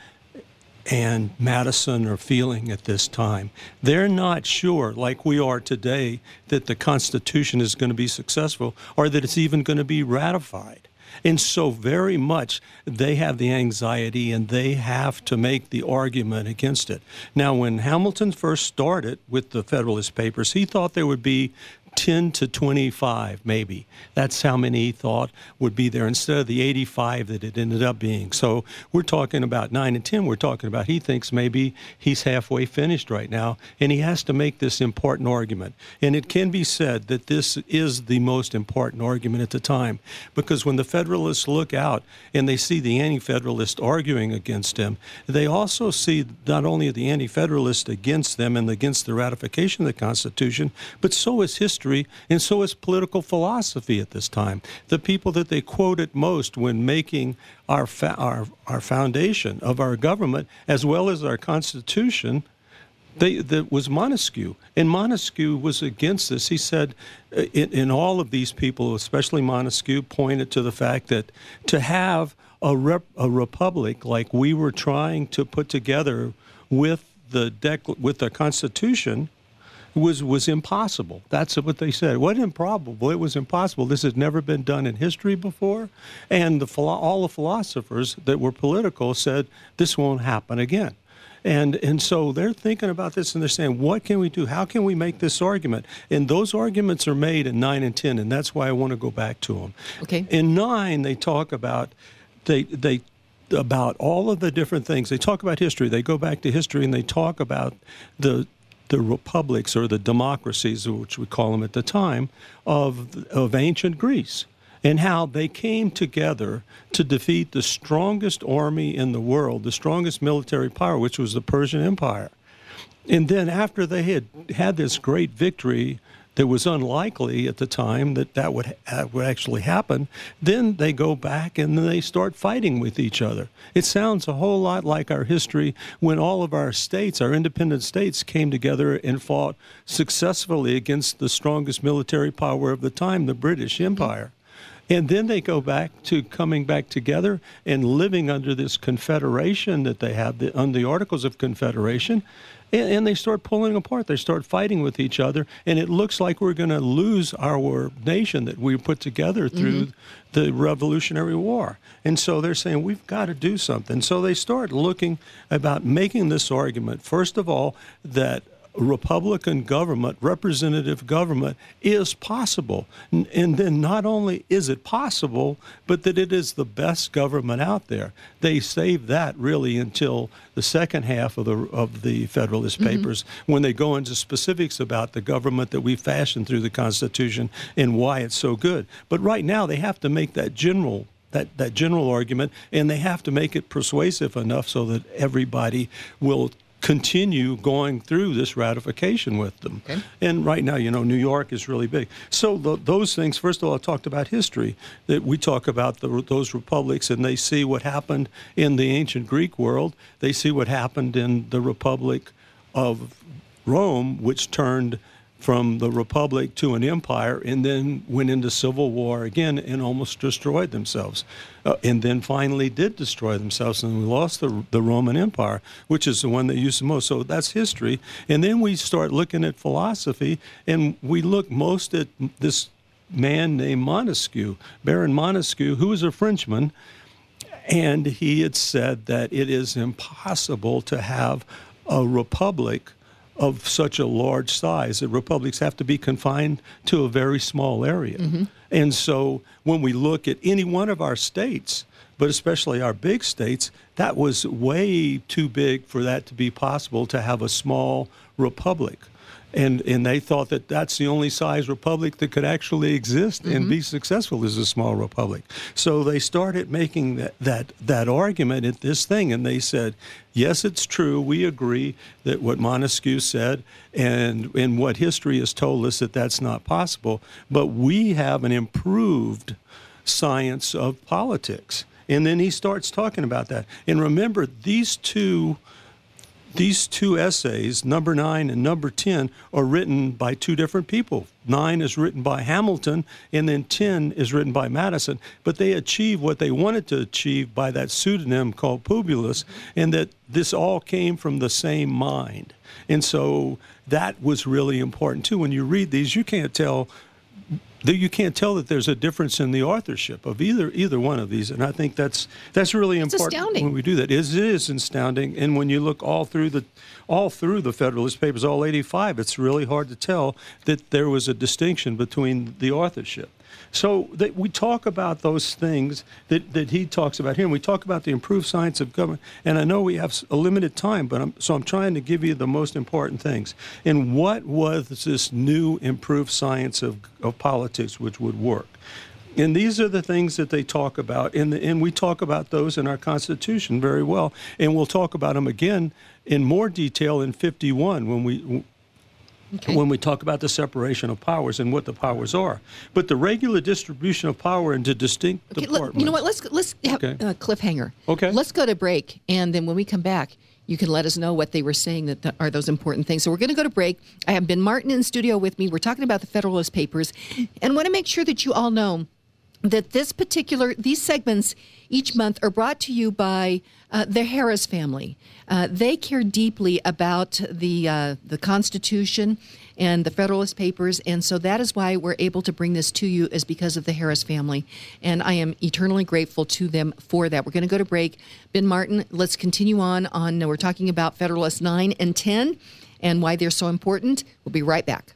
and Madison are feeling at this time. They're not sure, like we are today, that the Constitution is going to be successful or that it's even going to be ratified. And so very much they have the anxiety and they have to make the argument against it. Now, when Hamilton first started with the Federalist Papers, he thought there would be ten to twenty-five, maybe. That's how many he thought would be there instead of the eighty-five that it ended up being. So we're talking about nine and ten. We're talking about he thinks maybe he's halfway finished right now, and he has to make this important argument. And it can be said that this is the most important argument at the time, because when the Federalists look out and they see the Anti-Federalists arguing against him, they also see not only the Anti-Federalists against them and against the ratification of the Constitution, but so is history. And so is political philosophy at this time. The people that they quoted most when making our, fa- our, our foundation of our government, as well as our Constitution, they, that was Montesquieu. And Montesquieu was against this. He said, in, in all of these people, especially Montesquieu, pointed to the fact that to have a, rep- a republic like we were trying to put together with the dec- with the Constitution, was was impossible. That's what they said. It wasn't improbable. It was impossible. This has never been done in history before. And the all the philosophers that were political said, this won't happen again. And and so they're thinking about this, and they're saying, what can we do? How can we make this argument? And those arguments are made in nine and ten, and that's why I want to go back to them. Okay. In nine, they talk about, they they about all of the different things. They talk about history. They go back to history, and they talk about the the republics or the democracies, which we call them at the time, of, of ancient Greece, and how they came together to defeat the strongest army in the world, the strongest military power, which was the Persian Empire. And then after they had had this great victory that was unlikely at the time that that would, uh, would actually happen, then they go back and then they start fighting with each other. It sounds a whole lot like our history when all of our states, our independent states, came together and fought successfully against the strongest military power of the time, the British Empire. And then they go back to coming back together and living under this confederation that they have, the, on the Articles of Confederation, and, and they start pulling apart. They start fighting with each other, and it looks like we're going to lose our nation that we put together through mm-hmm. the Revolutionary War. And so they're saying, we've got to do something. So they start looking about making this argument, first of all, that Republican government, representative government, is possible. And, and then not only is it possible, but that it is the best government out there. They saved that really until the second half of the of the Federalist mm-hmm. Papers, when they go into specifics about the government that we fashioned through the Constitution and why it's so good. But right now they have to make that general that, that general argument, and they have to make it persuasive enough so that everybody will continue going through this ratification with them. Okay. And right now, you know, New York is really big. So the, those things, first of all, I talked about history, that we talk about the, those republics, and they see what happened in the ancient Greek world. They see what happened in the Republic of Rome, which turned from the republic to an empire, and then went into civil war again and almost destroyed themselves. Uh, and then finally did destroy themselves, and we lost the, the Roman Empire, which is the one that used the most. So that's history. And then we start looking at philosophy, and we look most at this man named Montesquieu, Baron Montesquieu, who was a Frenchman, and he had said that it is impossible to have a republic of such a large size. The republics have to be confined to a very small area. Mm-hmm. And so when we look at any one of our states, but especially our big states, that was way too big for that to be possible, to have a small republic. And and they thought that that's the only size republic that could actually exist mm-hmm. and be successful as a small republic. So they started making that, that, that argument at this thing, and they said, yes, it's true, we agree that what Montesquieu said and, and what history has told us that that's not possible, but we have an improved science of politics. And then he starts talking about that. And remember, these two These two essays, number nine and number ten, are written by two different people. Nine is written by Hamilton, and then ten is written by Madison. But they achieved what they wanted to achieve by that pseudonym called Publius, and that this all came from the same mind. And so that was really important, too. When you read these, you can't tell you can't tell that there's a difference in the authorship of either either one of these, and I think that's that's really it's important astounding. When we do that. It is astounding, and when you look all through the all through the Federalist Papers, all eighty-five, it's really hard to tell that there was a distinction between the authorship. So that we talk about those things that, that he talks about here, and we talk about the improved science of government. And I know we have a limited time, but I'm, so I'm trying to give you the most important things. And what was this new improved science of, of politics which would work? And these are the things that they talk about, and, the, and we talk about those in our Constitution very well. And we'll talk about them again in more detail in fifty-one when we... Okay. when we talk about the separation of powers and what the powers are. But the regular distribution of power into distinct okay, departments. Let, you know what? Let's let's have okay. a cliffhanger. Okay. Let's go to break, and then when we come back, you can let us know what they were saying that th- are those important things. So we're going to go to break. I have Ben Martin in studio with me. We're talking about the Federalist Papers, and want to make sure that you all know that this particular, these segments each month are brought to you by uh, the Harris family. Uh, they care deeply about the uh, the Constitution and the Federalist Papers, and so that is why we're able to bring this to you, is because of the Harris family, and I am eternally grateful to them for that. We're going to go to break. Ben Martin, let's continue on. on we're talking about Federalist nine and ten and why they're so important. We'll be right back.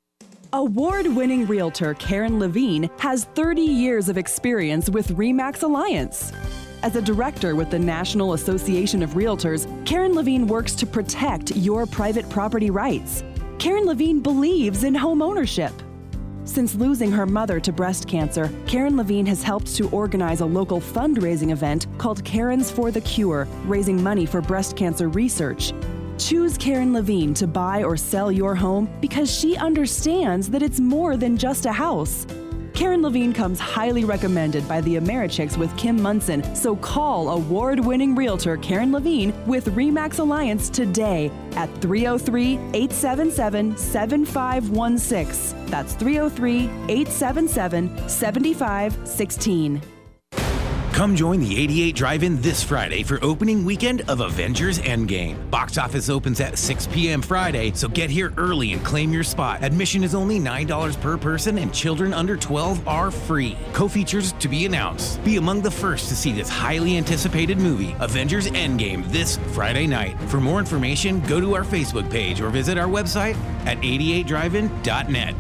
Award-winning realtor Karen Levine has thirty years of experience with RE/MAX Alliance. As a director with the National Association of Realtors, Karen Levine works to protect your private property rights. Karen Levine believes in home ownership. Since losing her mother to breast cancer, Karen Levine has helped to organize a local fundraising event called Karens for the Cure, raising money for breast cancer research. Choose Karen Levine to buy or sell your home because she understands that it's more than just a house. Karen Levine comes highly recommended by the Americhicks with Kim Munson, so call award-winning realtor Karen Levine with RE/MAX Alliance today at three oh three, eight seven seven, seven five one six. That's three oh three, eight seven seven, seven five one six. Come join the eighty-eight Drive-In this Friday for opening weekend of Avengers Endgame. Box office opens at six p.m. Friday, so get here early and claim your spot. Admission is only nine dollars per person, and children under twelve are free. Co-features to be announced. Be among the first to see this highly anticipated movie, Avengers Endgame, this Friday night. For more information, go to our Facebook page or visit our website at eighty-eight drive in dot net.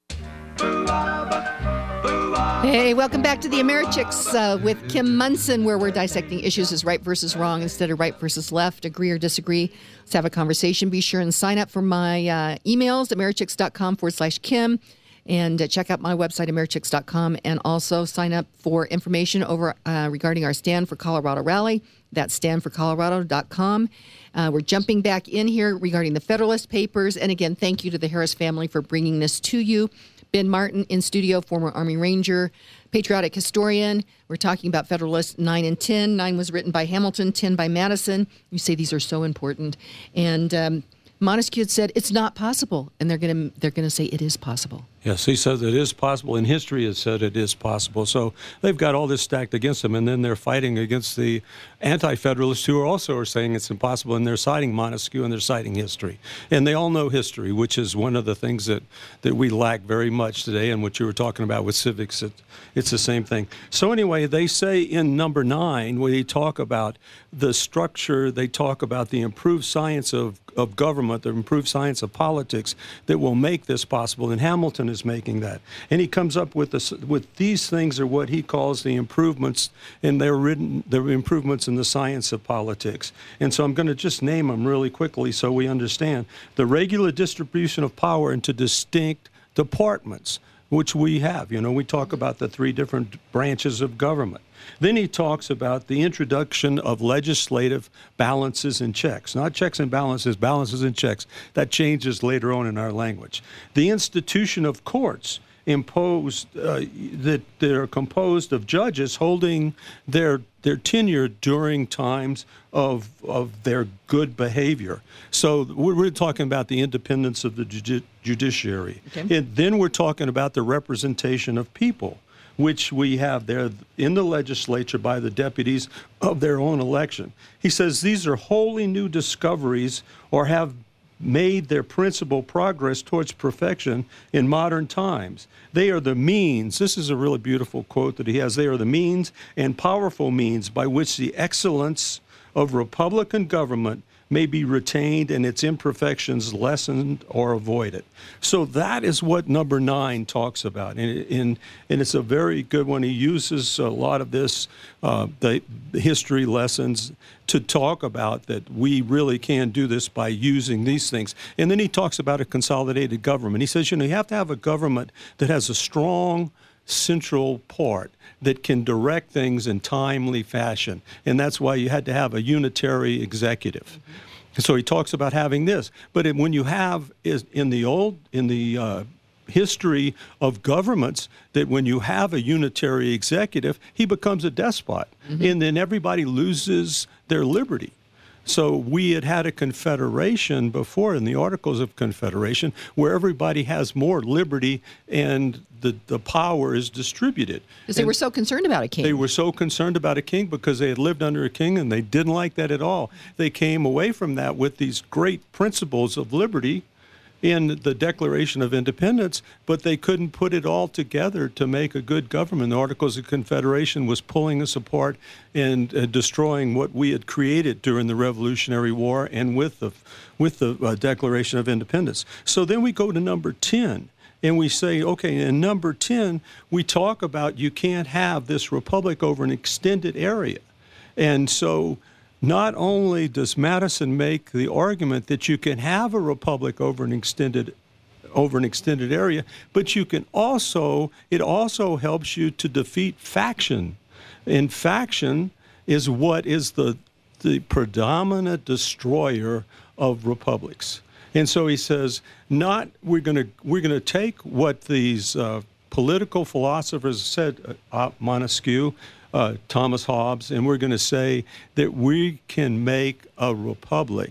Hey, welcome back to the Americhicks uh, with Kim Monson, where we're dissecting issues as right versus wrong instead of right versus left, agree or disagree. Let's have a conversation. Be sure and sign up for my uh, emails, americhicks.com forward slash Kim, and uh, check out my website, americhicks dot com, and also sign up for information over uh, regarding our Stand for Colorado rally. That's stand for colorado dot com. Uh, we're jumping back in here regarding the Federalist Papers. And again, thank you to the Harris family for bringing this to you. Ben Martin in studio, former Army Ranger, patriotic historian. We're talking about Federalist nine and ten. nine was written by Hamilton, ten by Madison. You say these are so important. And um, Montesquieu had said it's not possible, and they're going to they're going to say it is possible. Yes, he says it is possible, and history has said it is possible. So they've got all this stacked against them, and then they're fighting against the anti-federalists who are also are saying it's impossible, and they're citing Montesquieu and they're citing history. And they all know history, which is one of the things that, that we lack very much today, and what you were talking about with civics, it, it's the same thing. So anyway, they say in number nine, when they talk about the structure, they talk about the improved science of, of government, the improved science of politics that will make this possible, and Hamilton is making that. And he comes up with this, with these things are what he calls the improvements, and they're written, the improvements in the science of politics. And so I'm going to just name them really quickly so we understand. The regular distribution of power into distinct departments, which we have. You know, we talk about the three different branches of government. Then he talks about the introduction of legislative balances and checks. Not checks and balances, balances and checks. That changes later on in our language. The institution of courts imposed uh, that that are composed of judges holding their their tenure during times of of their good behavior. So we're, we're talking about the independence of the judi- judiciary. Okay. And then we're talking about the representation of people, which we have there in the legislature by the deputies of their own election. He says these are wholly new discoveries or have made their principal progress towards perfection in modern times. They are the means, this is a really beautiful quote that he has, they are the means and powerful means by which the excellence of Republican government may be retained and its imperfections lessened or avoided. So that is what number nine talks about. And, and, and it's a very good one. He uses a lot of this, uh, the history lessons to talk about that we really can do this by using these things. And then he talks about a consolidated government. He says, you know, you have to have a government that has a strong central part that can direct things in timely fashion. And that's why you had to have a unitary executive. Mm-hmm. So he talks about having this. But when you have is in the old, in the uh, history of governments, that when you have a unitary executive, he becomes a despot. Mm-hmm. And then everybody loses their liberty. So we had had a confederation before in the Articles of Confederation where everybody has more liberty and the, the power is distributed. Because they were so concerned about a king. They were so concerned about a king because they had lived under a king and they didn't like that at all. They came away from that with these great principles of liberty in the Declaration of Independence, but they couldn't put it all together to make a good government. The Articles of Confederation was pulling us apart and uh, destroying what we had created during the Revolutionary War and with the, with the uh, Declaration of Independence. So then we go to number ten, and we say, okay, in number ten, we talk about you can't have this republic over an extended area. And so not only does Madison make the argument that you can have a republic over an extended over an extended area, but you can also, it also helps you to defeat faction. And faction is what is the the predominant destroyer of republics. And so he says, not we're going to we're going to take what these uh, political philosophers said, uh, Montesquieu, Uh, Thomas Hobbes, and we're going to say that we can make a republic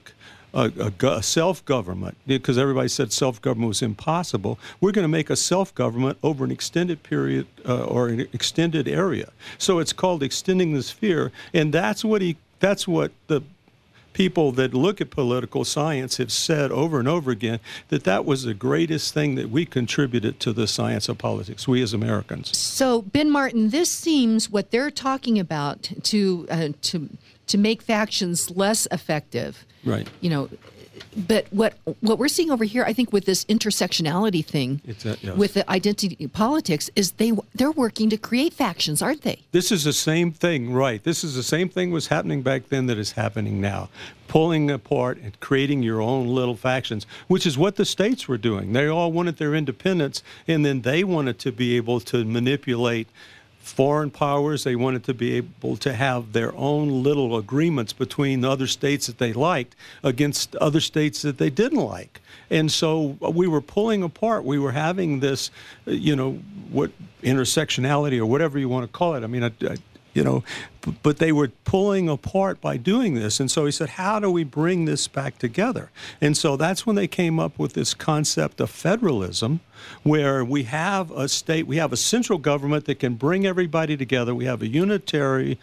a, a, go- a self-government, because everybody said self-government was impossible. We're going to make a self-government over an extended period uh, or an extended area. So it's called extending the sphere, and that's what he. That's what the people that look at political science have said over and over again, that that was the greatest thing that we contributed to the science of politics, we as Americans. So, Ben Martin, this seems what they're talking about to uh, to to make factions less effective. Right. You know, but what what we're seeing over here, I think, with this intersectionality thing, It's a, yes. with the identity politics, is they they're working to create factions, aren't they? This is the same thing, right? This is the same thing was happening back then that is happening now. Pulling apart and creating your own little factions, which is what the states were doing. They all wanted their independence, and then they wanted to be able to manipulate foreign powers. They wanted to be able to have their own little agreements between other states that they liked against other states that they didn't like. And so we were pulling apart. We were having this, you know, what intersectionality or whatever you want to call it. I mean, I, I, you know, but they were pulling apart by doing this. And so he said, how do we bring this back together? And so that's when they came up with this concept of federalism, where we have a state, we have a central government that can bring everybody together. We have a unitary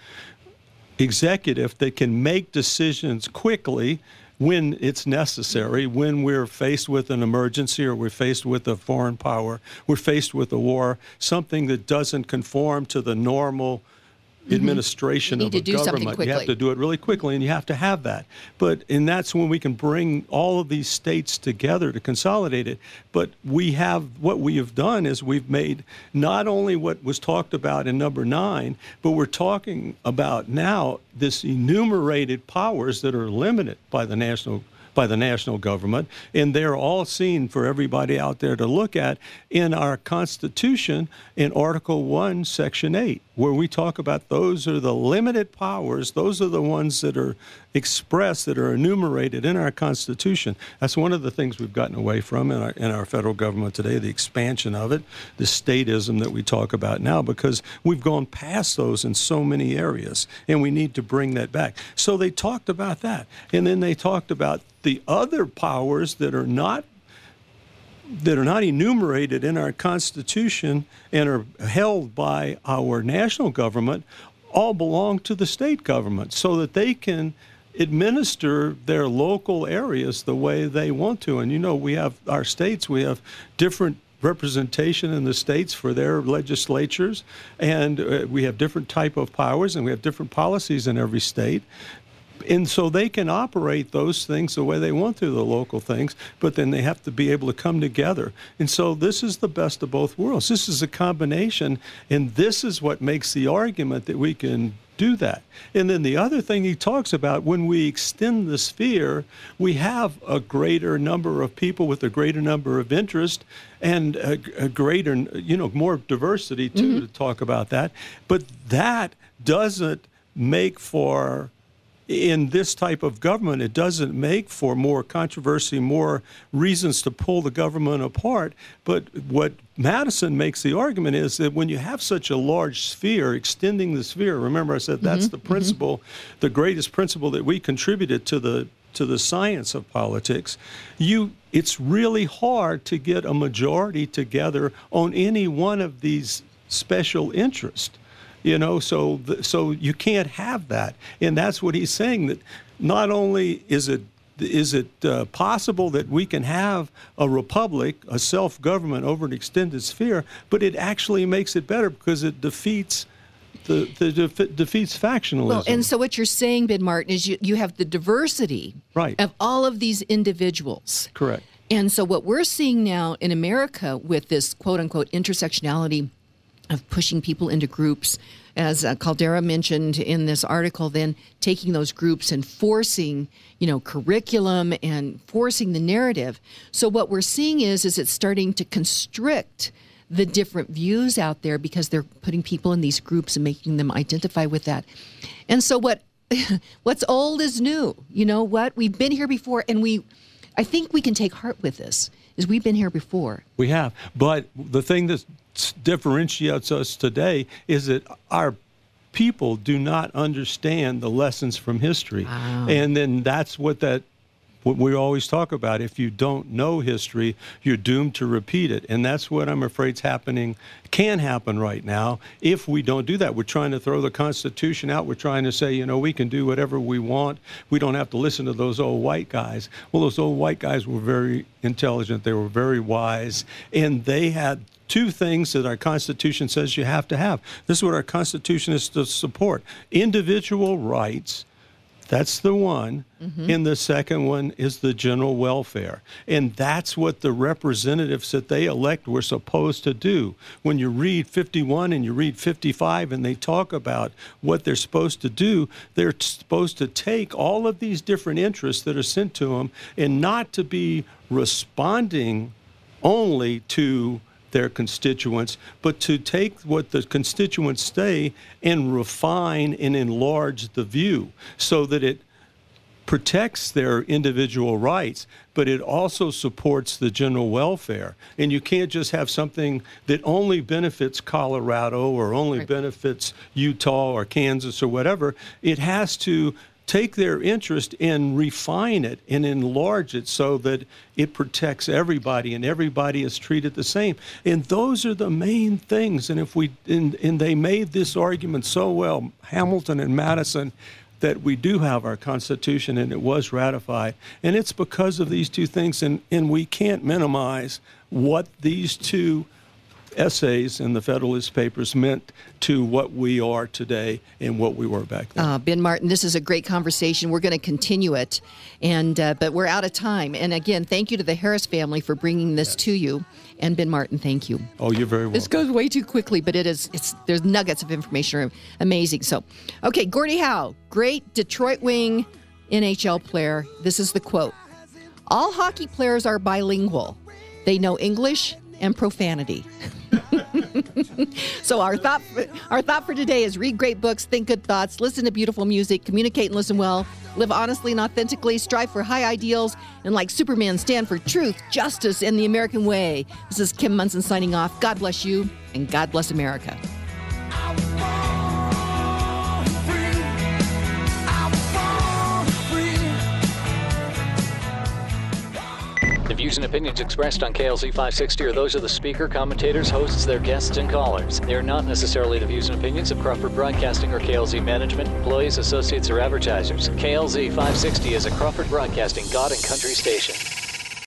executive that can make decisions quickly when it's necessary, when we're faced with an emergency or we're faced with a foreign power, we're faced with a war, something that doesn't conform to the normal administration You of need a to do something government. You have quickly. to do it really quickly, and you have to have that. But and that's when we can bring all of these states together to consolidate it. But we have what we have done is we've made not only what was talked about in number nine, but we're talking about now this enumerated powers that are limited by the national by the national government, and they're all seen for everybody out there to look at in our Constitution in Article one, Section eight, where we talk about those are the limited powers, those are the ones that are expressed, that are enumerated in our Constitution. That's one of the things we've gotten away from in our, in our federal government today, the expansion of it, the statism that we talk about now, because we've gone past those in so many areas, and we need to bring that back. So they talked about that, and then they talked about the other powers that are not that are not enumerated in our Constitution and are held by our national government all belong to the state government, so that they can administer their local areas the way they want to. And you know, we have our states, we have different representation in the states for their legislatures, and uh, we have different type of powers, and we have different policies in every state. And so they can operate those things the way they want to, the local things, but then they have to be able to come together. And so this is the best of both worlds. This is a combination, and this is what makes the argument that we can do that. And then the other thing he talks about, when we extend the sphere, we have a greater number of people with a greater number of interest and a, a greater, you know, more diversity, too, mm-hmm. to talk about that. But that doesn't make for... in this type of government, it doesn't make for more controversy, more reasons to pull the government apart. But what Madison makes the argument is that when you have such a large sphere, extending the sphere, remember I said that's mm-hmm. the principle, mm-hmm. the greatest principle that we contributed to the to the science of politics, you it's really hard to get a majority together on any one of these special interests. You know, so the, so you can't have that, and that's what he's saying. That not only is it is it uh, possible that we can have a republic, a self-government over an extended sphere, but it actually makes it better because it defeats the, the def- defeats factionalism. Well, and so what you're saying, Ben Martin, is you you have the diversity right. of all of these individuals. Correct. And so what we're seeing now in America with this quote unquote intersectionality of pushing people into groups, as uh, Caldera mentioned in this article, then taking those groups and forcing, you know, curriculum and forcing the narrative. So what we're seeing is, is it's starting to constrict the different views out there because they're putting people in these groups and making them identify with that. And so what, what's old is new. You know what? We've been here before, and we, I think we can take heart with this, is we've been here before. We have. But the thing that differentiates us today is that our people do not understand the lessons from history. Wow. And then that's what that what we always talk about, if you don't know history, you're doomed to repeat it. And that's what I'm afraid is happening, can happen right now if we don't do that. We're trying to throw the Constitution out. We're trying to say, you know, we can do whatever we want. We don't have to listen to those old white guys. Well, those old white guys were very intelligent. They were very wise. And they had two things that our Constitution says you have to have. This is what our Constitution is to support. Individual rights. That's the one. Mm-hmm. And the second one is the general welfare. And that's what the representatives that they elect were supposed to do. When you read fifty-one and you read fifty-five and they talk about what they're supposed to do, they're supposed to take all of these different interests that are sent to them and not to be responding only to their constituents, but to take what the constituents say and refine and enlarge the view so that it protects their individual rights, but it also supports the general welfare. And you can't just have something that only benefits Colorado or only right. benefits Utah or Kansas or whatever. It has to take their interest and refine it and enlarge it so that it protects everybody and everybody is treated the same. And those are the main things. And if we and, and they made this argument so well, Hamilton and Madison, that we do have our Constitution and it was ratified. And it's because of these two things. And, and we can't minimize what these two essays in the Federalist Papers meant to what we are today and what we were back then. Uh, Ben Martin, this is a great conversation. We're going to continue it, and uh, but we're out of time. And again, thank you to the Harris family for bringing this yes. to you. And Ben Martin, thank you. Oh, you're very welcome. This goes way too quickly, but it is. It's there's nuggets of information, amazing. So, okay, Gordie Howe, great Detroit Wing N H L player. This is the quote: "All hockey players are bilingual. They know English and profanity." So our thought, our thought for today is read great books, think good thoughts, listen to beautiful music, communicate and listen well, live honestly and authentically, strive for high ideals, and like Superman, stand for truth, justice, and the American way. This is Kim Monson signing off. God bless you, and God bless America. The views and opinions expressed on K L Z five sixty are those of the speaker, commentators, hosts, their guests, and callers. They are not necessarily the views and opinions of Crawford Broadcasting or K L Z management, employees, associates, or advertisers. K L Z five sixty is a Crawford Broadcasting God and Country station.